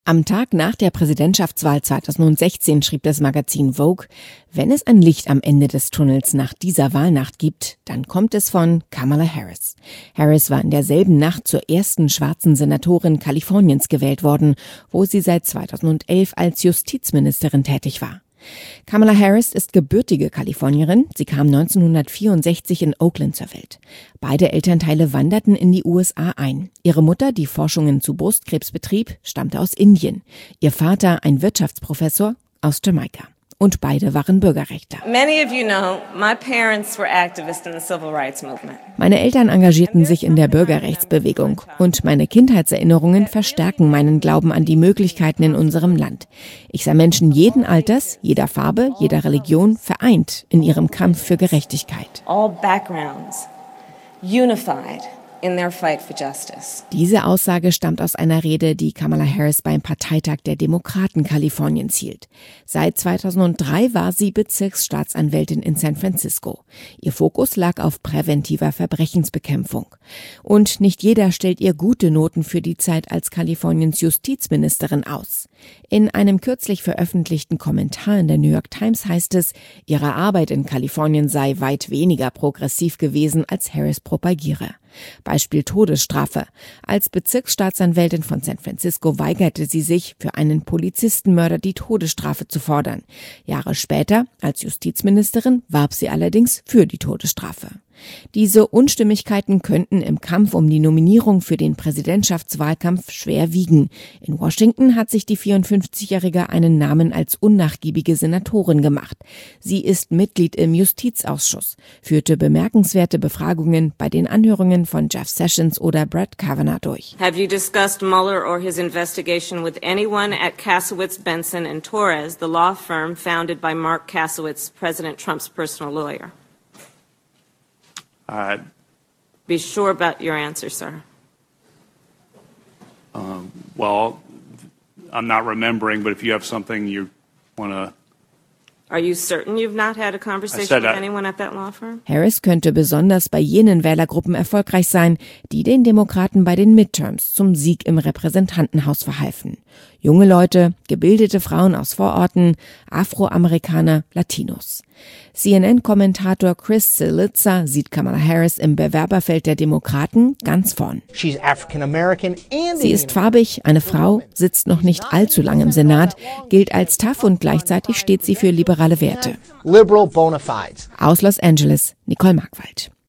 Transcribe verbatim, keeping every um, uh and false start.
Am Tag nach der Präsidentschaftswahl zweitausendsechzehn schrieb das Magazin Vogue: Wenn es ein Licht am Ende des Tunnels nach dieser Wahlnacht gibt, dann kommt es von Kamala Harris. Harris war in derselben Nacht zur ersten schwarzen Senatorin Kaliforniens gewählt worden, wo sie seit zweitausendelf als Justizministerin tätig war. Kamala Harris ist gebürtige Kalifornierin. Sie kam neunzehnhundertvierundsechzig in Oakland zur Welt. Beide Elternteile wanderten in die U S A ein. Ihre Mutter, die Forschungen zu Brustkrebs betrieb, stammte aus Indien. Ihr Vater, ein Wirtschaftsprofessor, aus Jamaika. Und beide waren Bürgerrechtler. Many of you know, my parents were activists in the civil rights movement. Meine Eltern engagierten sich in der Bürgerrechtsbewegung und meine Kindheitserinnerungen verstärken meinen Glauben an die Möglichkeiten in unserem Land. Ich sah Menschen jeden Alters, jeder Farbe, jeder Religion vereint in ihrem Kampf für Gerechtigkeit. All backgrounds unified in their fight for justice. Diese Aussage stammt aus einer Rede, die Kamala Harris beim Parteitag der Demokraten Kaliforniens hielt. Seit zweitausenddrei war sie Bezirksstaatsanwältin in San Francisco. Ihr Fokus lag auf präventiver Verbrechensbekämpfung. Und nicht jeder stellt ihr gute Noten für die Zeit als Kaliforniens Justizministerin aus. In einem kürzlich veröffentlichten Kommentar in der New York Times heißt es, ihre Arbeit in Kalifornien sei weit weniger progressiv gewesen, als Harris propagiere. Beispiel Todesstrafe. Als Bezirksstaatsanwältin von San Francisco weigerte sie sich, für einen Polizistenmörder die Todesstrafe zu fordern. Jahre später, als Justizministerin, warb sie allerdings für die Todesstrafe. Diese Unstimmigkeiten könnten im Kampf um die Nominierung für den Präsidentschaftswahlkampf schwer wiegen. In Washington hat sich die vierundfünfzigjährige einen Namen als unnachgiebige Senatorin gemacht. Sie ist Mitglied im Justizausschuss, führte bemerkenswerte Befragungen bei den Anhörungen von Jeff Sessions oder Brett Kavanaugh durch. Have you discussed Mueller or his investigation with anyone at Kasowitz, Benson and Torres, the law firm founded by Mark Kasowitz, President Trump's personal lawyer? Uh, Be sure about your answer, sir. um, well, I'm not remembering, but if you have something you want to... Are you certain you've not had a conversation said with I- anyone at that law firm? Harris könnte besonders bei jenen Wählergruppen erfolgreich sein, die den Demokraten bei den Midterms zum Sieg im Repräsentantenhaus verhalfen. Junge Leute, gebildete Frauen aus Vororten, Afroamerikaner, Latinos. C N N-Kommentator Chris Cillizza sieht Kamala Harris im Bewerberfeld der Demokraten ganz vorn. She's African American and Sie ist farbig, eine Frau, sitzt noch nicht allzu lange im Senat, gilt als tough und gleichzeitig steht sie für liberale Werte. liberal bona fides. Aus Los Angeles, Nicole Markwald.